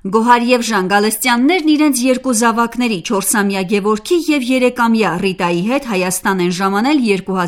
Գոհար եւ Ժան Գալստյաններն իրենց երկու զավակների 4-ամյա Գևորգի եւ 3-ամյա Ռիտայի հետ Հայաստան են ժամանել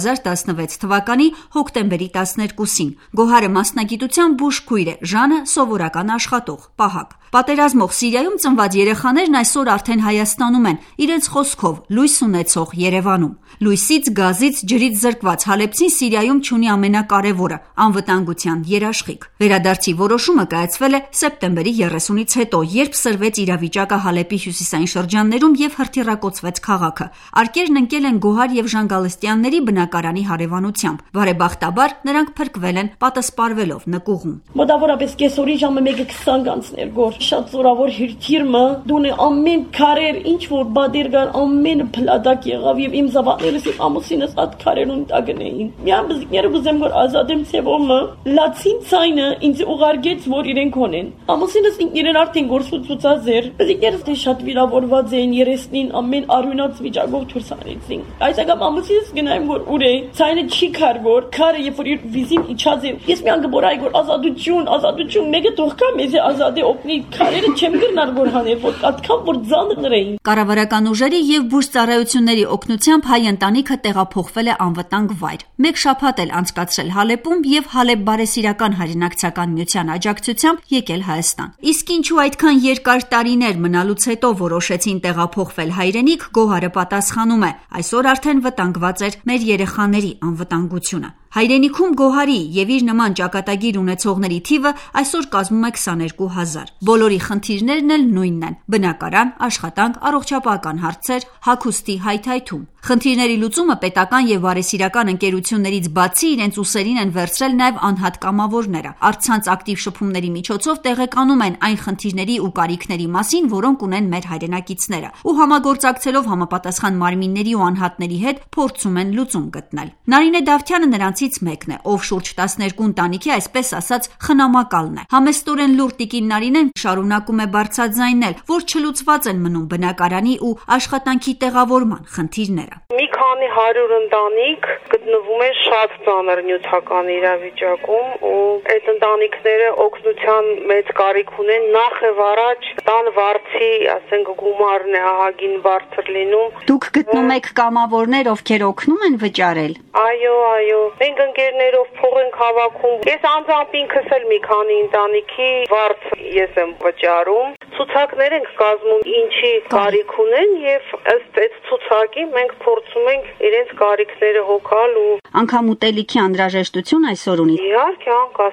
2016 թվականի հոկտեմբերի 12-ին։ Գոհարը մասնագիտությամբ բուժքույր է, Ժանը սովորական աշխատող, պահակ։ Պատերազմող Սիրիայում ծնված երեխաներն այսօր արդեն Հայաստանում են, իրենց խոսքով լույս ունեցող Երևանում։ Լույսից, գազից, ջրից զրկված Հալեբցին Սիրիայում չունի ամենակարևորը՝ անվտանգության երաշխիք։ Վերադարձի որոշումը կայացվել է սեպտեմբերի 30-ից հետո, երբ սրվեց իրավիճակը Հալեպի հյուսիսային շրջաններում եւ հրթիռակոծվեց քաղաքը։ Արկերն ընկել են Գոհար եւ Ժան Գալստյանների բնակարանի հարևանությամբ։ Բարեբախտաբար նրանք փրկվել են պատասպարվելով նկուղում։ Մոտավորապես կեսօրի ժամը 1:20 անցներ գոր շատ զորավոր հրթիռը դունե ամեն քարեր ինչ որ բادر կար ամենը փլադակ եղավ եւ իմ զավակներս եւ ամուսինս այդ քարերուն տագնեին։ Միան բզիկները ուզեմ որ ազատեմ ցեվոմը լացին ցայնը ինձ ուղարկեց որ իրենք ունեն։ Ամուսինս իրեն արդեն գործուցած էր։ Բզիկներս դե շատ վիրավորված էին 30-ին ամեն արյունած վիճակով դուրս արեցին։ Այսակամ ամուսինս գնայım որ ուր է ցայնը չի քար որ քարը երբ որ իր վիզին իջած է ես միան գորայ որ ազատություն մեկը թող կա մեզ ազատի օգնի քարերը չեմ գնար որ հանել որ այդքան որ ձաններ էին։ Կառավարական ուժերի եւ բուժծառայությունների օգնությամբ հայ ընտանիքը տեղափոխվել է անվտանգ վայր։ Մեկ շաբաթ էլ անցկացրել Հալեպում եւ Հալեպ բարեսիրական հայրենակցական միության աջակցությամբ եկել Հայաստան։ Իսկ ինչու այդքան երկար տարիներ մնալուց հետո որոշեցին տեղափոխվել հայրենիք, Գոհարը պատասխանում է. այսօր արդեն վտանգված էր մեր երեխաների անվտանգությունը։ Հայրենիքում Գոհարի եւ իր նման ճակատագիր ունեցողների թիվը այսօր կազմում է 22,000։ Բոլորի խնդիրներն էլ նույնն են՝ բնակարան, աշխատանք, առողջապահական հարցեր, հագուստի հայթայթում։ Խնդիրների լուծումը պետական եւ բարեսիրական ընկերություններից բացի իրենց ուսերին են վերցրել նաեւ անհատ կամավորները։ Առցանց ակտիվ շփումների միջոցով տեղեկանում են այն խնդիրների ու կարիքների մասին, որոնք ունեն մեր հայրենակիցները, ու համագործակցելով համապատասխան մարմինների ու անհատների հետ փորձում են լուծում գտնել։ Նարինե Դավթյանը նրանցից մեկն է, ով շուրջ 12 ընտանիքի այսպես ասած խնամակալն է։ Համեստորեն լուր տիկին Նարինեն շարունակում է բարձրաձայնել, որ չլուծված են մնում բնակարանի ու աշխատանքի տեղավորման խնդիրները։ Մի քանի 100 ընտանիք գտնվում է շատ ծանր նյութական իրավիճակում ու այդ ընտանիքները օգնության մեծ կարիք ունեն նախ եւ առաջ տան վարձի, ասենք գումարն է ահագին բարձր լինում։ Դուք գտնում եք կամավորներ, ովքեր օգնում են վճարել։ Այո, մենք ընկերներով փող ենք հավաքում։ Ես անձամբ ինքս էլ մի քանի ընտանիքի վարձ ես եմ վճարում։ Ցուցակներ ենք կազմում ինչի կարիք ունեն եւ ըստ այդ ցուցակի մենք փորձում ենք իրենց կարիքները հոգալ ու անգամ ուտելիքի անհրաժեշտություն այսօր ունի։ Իհարկե,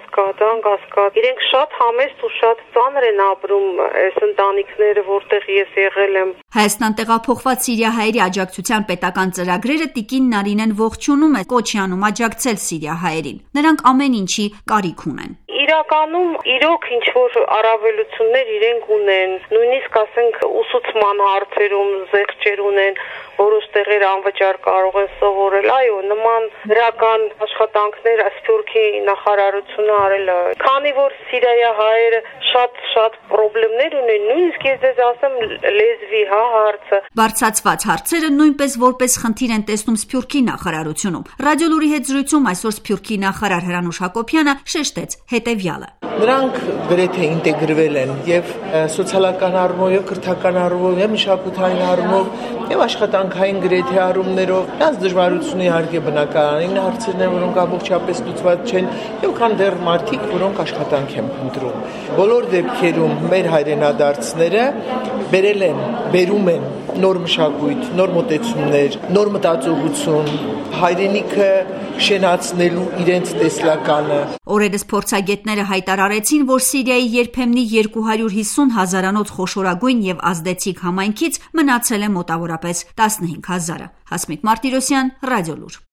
անկասկած։ Իրենք շատ համեստ ու շատ ծանր են ապրում այս ընտանիքները, որտեղ ես եղել եմ։ Հայաստան տեղափոխված սիրիահայերի աջակցության պետական ծրագրերը տիկին Նարինեն ողջունում է, կոչանում աջակցել սիրիահայերին։ Նրանք ամեն ինչի կարիք ունեն։ Իրականում իրոք ինչ որ առավելություններ իրենք ունեն, նույնիսկ ասենք ուսուցման հարցերում զեղչեր ունեն, որոշ տեղեր անվճար կարող են սովորել, այո, նման դրական աշխատանքներ Սփյուռքի նախարարությունը արել է։ Քանի որ սիրիահայերը շատ խնդիրներ ունեն, նույնիսկ ես ձեզ ասեմ լեզվի հարցը։ Բարձրացված հարցերը նույնպես որպես խնդիր են տեսնում Սփյուռքի նախարարությունում։ Ռադիոլուրի հետ զրույցում այսօր Սփյուռքի նախարար Հրանուշ Հակոբյանը շեշտեց հետևյալը։ Նրանք գրեթե ինտեգրվել են եւ սոցիալական առումով, եւ կրթական առումով, եւ մշակութային առումով, եւ աշխատանքային գրեթե առումներով։ Դրանց դժվարությունը իհարկե բնականին հարցերն են, որոնք ամբողջապես լուծված չեն, եւ կան դեռ մարդիկ, որոնք աշխատանք են փնտրում։ Բոլոր դեպքերում մեր հայրենադարձները բերում են նոր մշակույթ, նոր մոտեցումներ, նոր մտածողություն, հայրենիքը շենացնելու իրենց տեսլականը։ Օրերս փորձագետները հայտարարեցին, որ Սիրիայի երբեմնի 250 հազարանոց խոշորագույն եւ ազդեցիկ համայնքից մնացել է մոտավորապես 15,000-ը։ Հասմիկ Մարտիրոսյան, Ռադիոլուր։